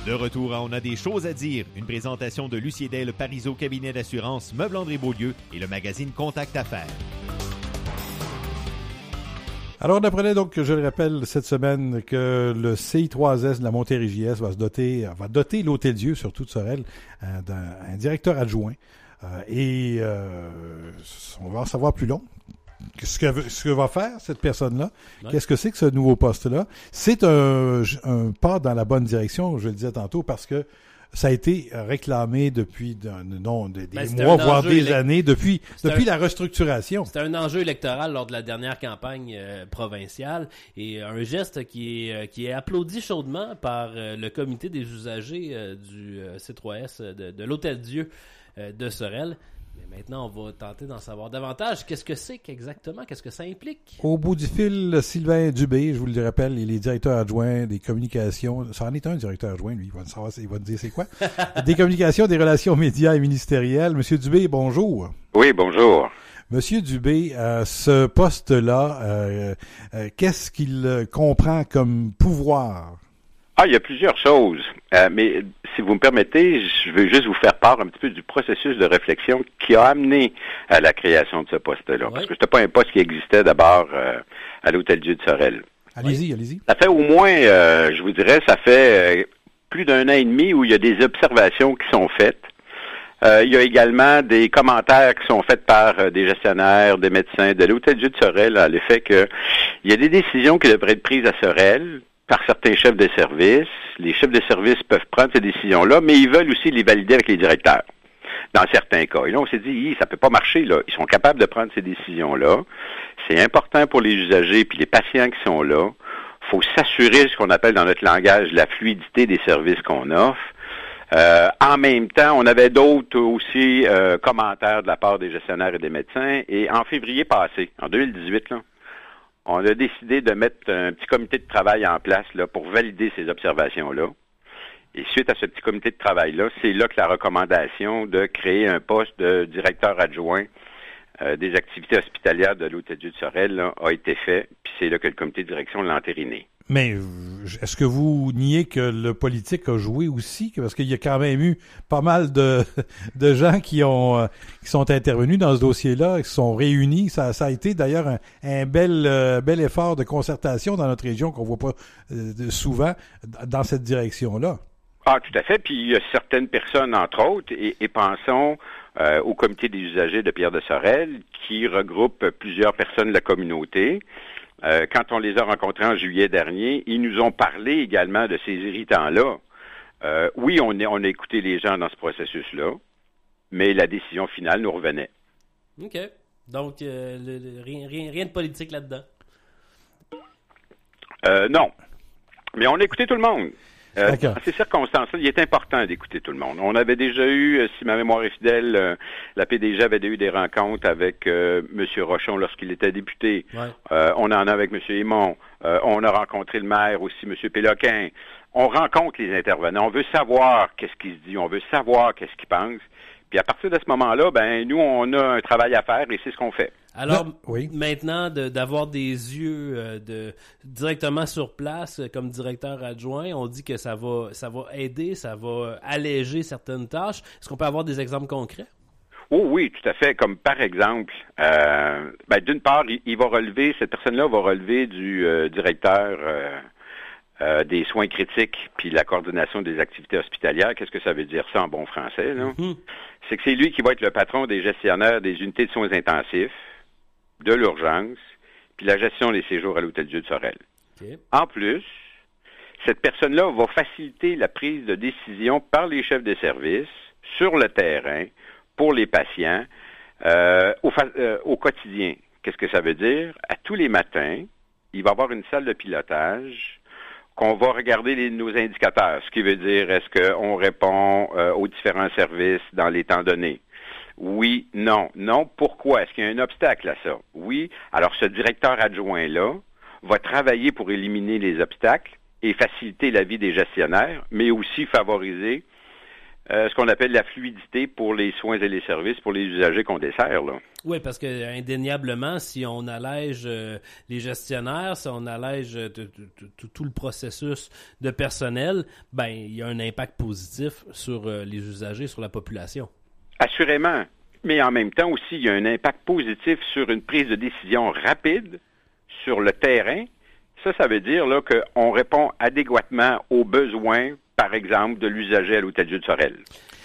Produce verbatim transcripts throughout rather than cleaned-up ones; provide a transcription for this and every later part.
De retour à On a des choses à dire, une présentation de Lucie Day, le Parizeau cabinet d'assurance, Meuble André Beaulieu et le magazine Contact Affaires. Alors, on apprenait donc, je le rappelle, cette semaine, que le C I trois S de la Montérégie-Est va se doter, va doter l'Hôtel-Dieu, surtout de Sorel, euh, d'un un directeur adjoint. Euh, et euh, on va en savoir plus long. Ce que, ce que va faire cette personne-là, ouais. Qu'est-ce que c'est que ce nouveau poste-là? C'est un, un pas dans la bonne direction, je le disais tantôt, parce que ça a été réclamé depuis non, des, des ben, mois, voire des élect... années, depuis, depuis un, la restructuration. C'était un enjeu électoral lors de la dernière campagne euh, provinciale et un geste qui est, euh, qui est applaudi chaudement par euh, le comité des usagers euh, du euh, C trois S de, de l'Hôtel-Dieu euh, de Sorel. Mais maintenant, on va tenter d'en savoir davantage. Qu'est-ce que c'est exactement? Qu'est-ce que ça implique? Au bout du fil, Sylvain Dubé, je vous le rappelle, il est directeur adjoint des communications. Ça en est un directeur adjoint, lui. Il va savoir, il va te dire c'est quoi. Des communications, des relations médias et ministérielles. Monsieur Dubé, bonjour. Oui, bonjour. Monsieur Dubé, euh, ce poste-là, euh, euh, qu'est-ce qu'il comprend comme pouvoir? Ah, il y a plusieurs choses. Euh, mais si vous me permettez, je veux juste vous faire part un petit peu du processus de réflexion qui a amené à la création de ce poste-là. Oui. Parce que c'était pas un poste qui existait d'abord euh, à l'Hôtel-Dieu de Sorel. Allez-y, allez-y. Ça fait au moins, euh, je vous dirais, ça fait euh, plus d'un an et demi où il y a des observations qui sont faites. Euh, il y a également des commentaires qui sont faits par euh, des gestionnaires, des médecins de l'Hôtel-Dieu de Sorel à l'effet que il y a des décisions qui devraient être prises à Sorel par certains chefs de service. Les chefs de service peuvent prendre ces décisions-là, mais ils veulent aussi les valider avec les directeurs, dans certains cas. Et là, on s'est dit, ça peut pas marcher, là. Ils sont capables de prendre ces décisions-là. C'est important pour les usagers puis les patients qui sont là. Faut s'assurer, ce qu'on appelle dans notre langage, la fluidité des services qu'on offre. Euh, en même temps, on avait d'autres aussi euh, commentaires de la part des gestionnaires et des médecins. Et en février passé, en deux mille dix-huit, là, on a décidé de mettre un petit comité de travail en place là pour valider ces observations-là. Et suite à ce petit comité de travail-là, c'est là que la recommandation de créer un poste de directeur adjoint euh, des activités hospitalières de l'Hôtel-Dieu de Sorel là, a été fait. Puis c'est là que le comité de direction l'a entériné. Mais est-ce que vous niez que le politique a joué aussi? Parce qu'il y a quand même eu pas mal de, de gens qui ont qui sont intervenus dans ce dossier-là, qui se sont réunis. Ça, ça a été d'ailleurs un, un bel, euh, bel effort de concertation dans notre région qu'on voit pas euh, souvent dans cette direction-là. Ah, tout à fait. Puis il y a certaines personnes, entre autres, et, et pensons euh, au comité des usagers de Pierre de Sorel, qui regroupe plusieurs personnes de la communauté. Euh, quand on les a rencontrés en juillet dernier, ils nous ont parlé également de ces irritants-là. Euh, oui, on a, on a écouté les gens dans ce processus-là, mais la décision finale nous revenait. OK. Donc, euh, le, le, rien, rien, rien de politique là-dedans? Euh, non. Mais on a écouté tout le monde. Euh, dans ces circonstances-là, il est important d'écouter tout le monde. On avait déjà eu, si ma mémoire est fidèle, euh, la P D G avait eu des rencontres avec euh, M. Rochon lorsqu'il était député. Ouais. Euh, on en a avec M. Aymon. Euh, on a rencontré le maire aussi, M. Péloquin. On rencontre les intervenants. On veut savoir qu'est-ce qu'ils se disent. On veut savoir qu'est-ce qu'ils pensent. Puis à partir de ce moment-là, ben nous, on a un travail à faire et c'est ce qu'on fait. Alors, oui. Maintenant, de, d'avoir des yeux euh, de directement sur place euh, comme directeur adjoint, on dit que ça va ça va aider, ça va alléger certaines tâches. Est-ce qu'on peut avoir des exemples concrets? Oh oui, tout à fait. Comme par exemple, euh, ben, d'une part, il, il va relever, cette personne-là va relever du euh, directeur euh, euh, des soins critiques puis la coordination des activités hospitalières. Qu'est-ce que ça veut dire ça en bon français, là? Mm-hmm. C'est que c'est lui qui va être le patron des gestionnaires des unités de soins intensifs, de l'urgence, puis la gestion des séjours à l'Hôtel-Dieu de Sorel. Okay. En plus, cette personne-là va faciliter la prise de décision par les chefs de service sur le terrain pour les patients euh, au, fa- euh, au quotidien. Qu'est-ce que ça veut dire? À tous les matins, il va y avoir une salle de pilotage qu'on va regarder les, nos indicateurs, ce qui veut dire est-ce qu'on répond euh, aux différents services dans les temps donnés. Oui, non. Non, pourquoi? Est-ce qu'il y a un obstacle à ça? Oui. Alors, ce directeur adjoint-là va travailler pour éliminer les obstacles et faciliter la vie des gestionnaires, mais aussi favoriser euh, ce qu'on appelle la fluidité pour les soins et les services pour les usagers qu'on dessert, là. Oui, parce que indéniablement, si on allège euh, les gestionnaires, si on allège euh, t- t- t- tout le processus de personnel, ben il y a un impact positif sur euh, les usagers, sur la population. Assurément. Mais en même temps aussi, il y a un impact positif sur une prise de décision rapide sur le terrain. Ça, ça veut dire là qu'on répond adéquatement aux besoins, par exemple, de l'usager à l'Hôtel-Dieu de Sorel.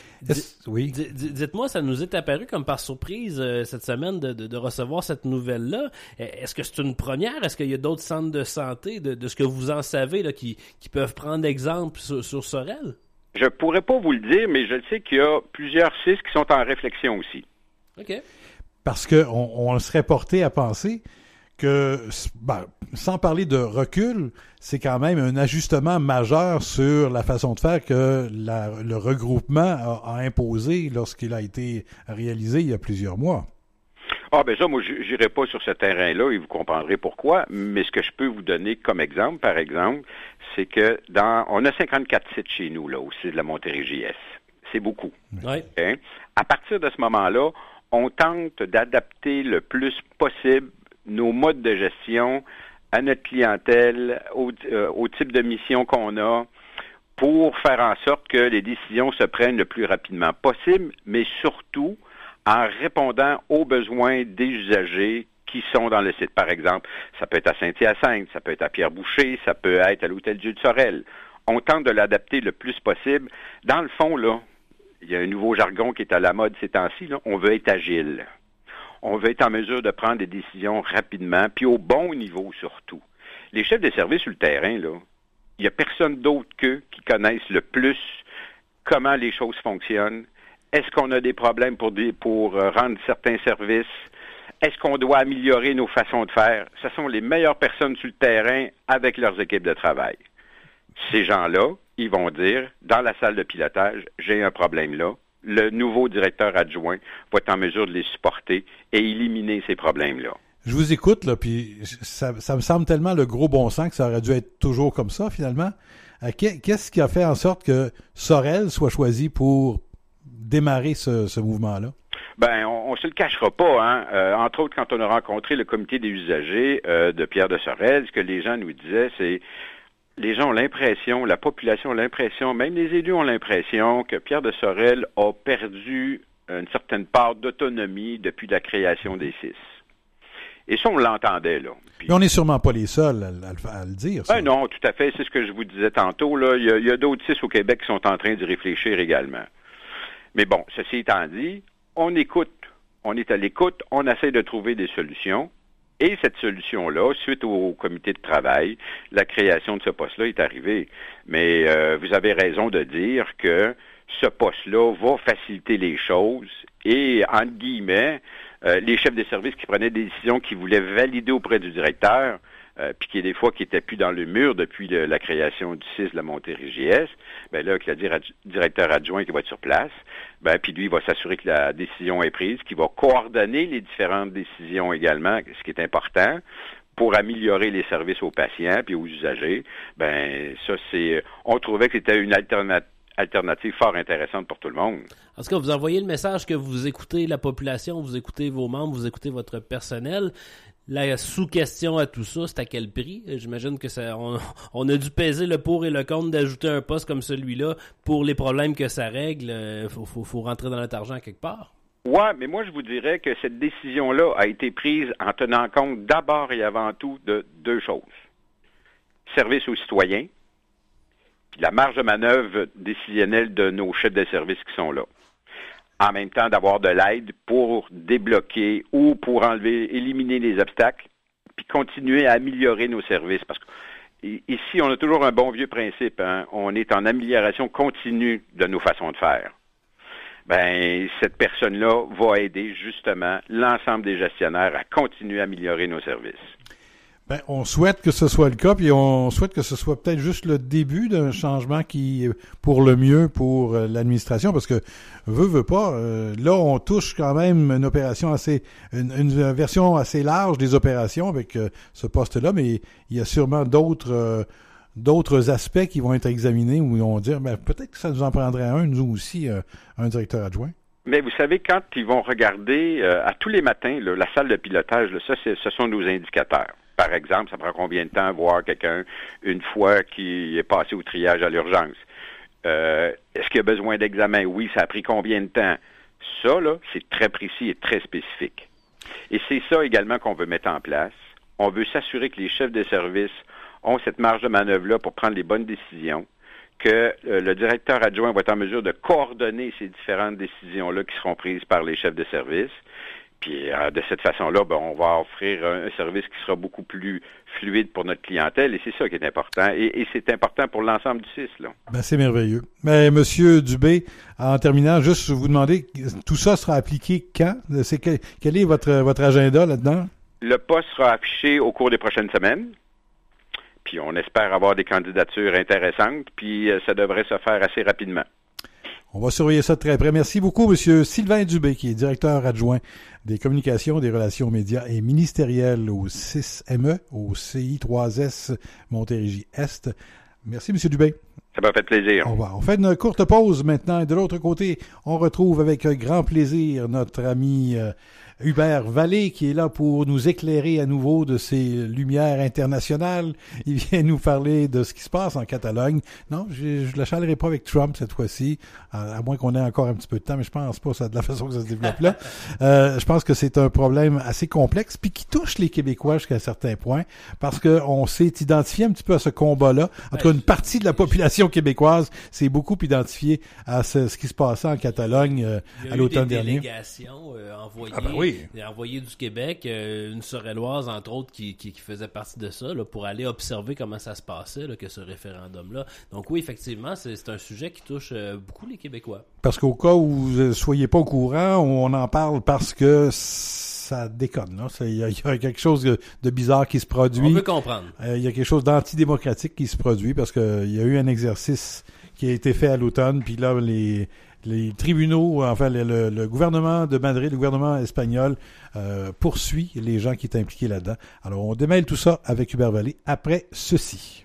D- oui. D- d- dites-moi, ça nous est apparu comme par surprise euh, cette semaine de, de, de recevoir cette nouvelle-là. Est-ce que c'est une première? Est-ce qu'il y a d'autres centres de santé, de, de ce que vous en savez, là, qui, qui peuvent prendre exemple sur, sur Sorel? Je pourrais pas vous le dire, mais je sais qu'il y a plusieurs C I S qui sont en réflexion aussi. OK. Parce qu'on on serait porté à penser que, ben, sans parler de recul, c'est quand même un ajustement majeur sur la façon de faire que la, le regroupement a, a imposé lorsqu'il a été réalisé il y a plusieurs mois. Ah ben ça, moi, j'irai pas sur ce terrain-là et vous comprendrez pourquoi, mais ce que je peux vous donner comme exemple, par exemple, c'est que dans on a cinquante-quatre sites chez nous, là, au site de la Montérégie S. C'est beaucoup. Oui. Hein? À partir de ce moment-là, on tente d'adapter le plus possible nos modes de gestion à notre clientèle, au, euh, au type de mission qu'on a, pour faire en sorte que les décisions se prennent le plus rapidement possible, mais surtout en répondant aux besoins des usagers qui sont dans le site. Par exemple, ça peut être à Saint-Hyacinthe, ça peut être à Pierre-Boucher, ça peut être à l'Hôtel-Dieu de Sorel. On tente de l'adapter le plus possible. Dans le fond, là, il y a un nouveau jargon qui est à la mode ces temps-ci, là. On veut être agile. On veut être en mesure de prendre des décisions rapidement, puis au bon niveau surtout. Les chefs de service sur le terrain, là, il n'y a personne d'autre qu'eux qui connaissent le plus comment les choses fonctionnent. Est-ce qu'on a des problèmes pour, des, pour euh, rendre certains services? Est-ce qu'on doit améliorer nos façons de faire? Ce sont les meilleures personnes sur le terrain avec leurs équipes de travail. Ces gens-là, ils vont dire, dans la salle de pilotage, j'ai un problème là. Le nouveau directeur adjoint va être en mesure de les supporter et éliminer ces problèmes-là. Je vous écoute, là, puis ça, ça me semble tellement le gros bon sens que ça aurait dû être toujours comme ça, finalement. Euh, qu'est-ce qui a fait en sorte que Sorel soit choisi pour démarrer ce, ce mouvement-là? Ben, on, on se le cachera pas, hein. Euh, entre autres, quand on a rencontré le comité des usagers euh, de Pierre de Sorel, ce que les gens nous disaient, c'est les gens ont l'impression, la population a l'impression, même les élus ont l'impression que Pierre de Sorel a perdu une certaine part d'autonomie depuis la création des C I S. Et ça, on l'entendait, là. Puis, mais on n'est sûrement pas les seuls à, à, à le dire, ça. Ben non, tout à fait. C'est ce que je vous disais tantôt, là. Il y a, il y a d'autres C I S au Québec qui sont en train d'y réfléchir également. Mais bon, ceci étant dit, on écoute. On est à l'écoute. On essaie de trouver des solutions. Et cette solution-là, suite au comité de travail, la création de ce poste-là est arrivée. Mais euh, vous avez raison de dire que ce poste-là va faciliter les choses et, entre guillemets, euh, les chefs de service qui prenaient des décisions qu'ils voulaient valider auprès du directeur, euh, puis qui est des fois qui n'étaient plus dans le mur depuis le, la création du C I S de la Montérégie S, ben là, avec le dir- directeur adjoint qui va être sur place, ben puis lui, il va s'assurer que la décision est prise, qu'il va coordonner les différentes décisions également, ce qui est important, pour améliorer les services aux patients puis aux usagers. Ben ça, c'est, on trouvait que c'était une alternative alternative fort intéressante pour tout le monde. En tout cas, vous envoyez le message que vous écoutez la population, vous écoutez vos membres, vous écoutez votre personnel. La sous-question à tout ça, c'est à quel prix? J'imagine que ça, on, on a dû peser le pour et le contre d'ajouter un poste comme celui-là pour les problèmes que ça règle. Il faut, faut, faut rentrer dans notre argent quelque part. Ouais, mais moi, je vous dirais que cette décision-là a été prise en tenant compte d'abord et avant tout de deux choses. Service aux citoyens, puis la marge de manœuvre décisionnelle de nos chefs de service qui sont là. En même temps, d'avoir de l'aide pour débloquer ou pour enlever, éliminer les obstacles, puis continuer à améliorer nos services. Parce que ici, on a toujours un bon vieux principe, hein? On est en amélioration continue de nos façons de faire. Ben, cette personne-là va aider justement l'ensemble des gestionnaires à continuer à améliorer nos services. Ben, on souhaite que ce soit le cas, puis on souhaite que ce soit peut-être juste le début d'un changement qui est pour le mieux pour euh, l'administration, parce que veut, veut pas, euh, là, on touche quand même une opération assez, une, une version assez large des opérations avec euh, ce poste-là, mais il y a sûrement d'autres euh, d'autres aspects qui vont être examinés où ils vont dire, ben, peut-être que ça nous en prendrait un, nous aussi, euh, un directeur adjoint? Mais vous savez, quand ils vont regarder euh, à tous les matins, là, la salle de pilotage, là, ça, c'est, ce sont nos indicateurs. Par exemple, ça prend combien de temps voir quelqu'un une fois qu'il est passé au triage à l'urgence? Euh, est-ce qu'il y a besoin d'examen? Oui, ça a pris combien de temps? Ça, là, c'est très précis et très spécifique. Et c'est ça également qu'on veut mettre en place. On veut s'assurer que les chefs de service ont cette marge de manœuvre-là pour prendre les bonnes décisions, que euh, le directeur adjoint va être en mesure de coordonner ces différentes décisions-là qui seront prises par les chefs de service. Puis euh, de cette façon-là, ben, on va offrir un, un service qui sera beaucoup plus fluide pour notre clientèle, et c'est ça qui est important. Et, et c'est important pour l'ensemble du C I S, là. Ben, c'est merveilleux. Mais Monsieur Dubé, en terminant, juste vous demander, tout ça sera appliqué quand? C'est quel, quel est votre, votre agenda là-dedans? Le poste sera affiché au cours des prochaines semaines. Puis on espère avoir des candidatures intéressantes, puis euh, ça devrait se faire assez rapidement. On va surveiller ça de très près. Merci beaucoup, Monsieur Sylvain Dubé, qui est directeur adjoint des communications, des relations médias et ministérielles au six M E, au C I trois S Montérégie-Est. Merci, Monsieur Dubé. Ça m'a fait plaisir. On va, on fait une courte pause maintenant. Et de l'autre côté, on retrouve avec grand plaisir notre ami euh, Hubert Vallée, qui est là pour nous éclairer à nouveau de ses lumières internationales. Il vient nous parler de ce qui se passe en Catalogne. Non, je ne la chalerai pas avec Trump cette fois-ci, à, à moins qu'on ait encore un petit peu de temps, mais je pense pas ça de la façon que ça se développe là. Euh, je pense que c'est un problème assez complexe, puis qui touche les Québécois jusqu'à un certain point, parce que on s'est identifié un petit peu à ce combat-là. En tout cas, une partie de la population québécoise s'est beaucoup identifiée à ce, ce qui se passait en Catalogne euh, à l'automne dernier. Il y a eu des délégations euh, envoyées, ah ben oui. envoyées du Québec, euh, une Sorelloise entre autres qui, qui, qui faisait partie de ça, là, pour aller observer comment ça se passait, là, que ce référendum-là. Donc oui, effectivement, c'est, c'est un sujet qui touche euh, beaucoup les Québécois. Parce qu'au cas où vous ne soyez pas au courant, on en parle parce que ça déconne. Là. Il y, y a quelque chose de, de bizarre qui se produit. On peut comprendre. Euh, il y a quelque chose d'antidémocratique qui se produit parce que il y a eu un exercice qui a été fait à l'automne, puis là, les... Les tribunaux, enfin le, le, le gouvernement de Madrid, le gouvernement espagnol euh, poursuit les gens qui étaient impliqués là-dedans. Alors on démêle tout ça avec Hubert Vallée après ceci.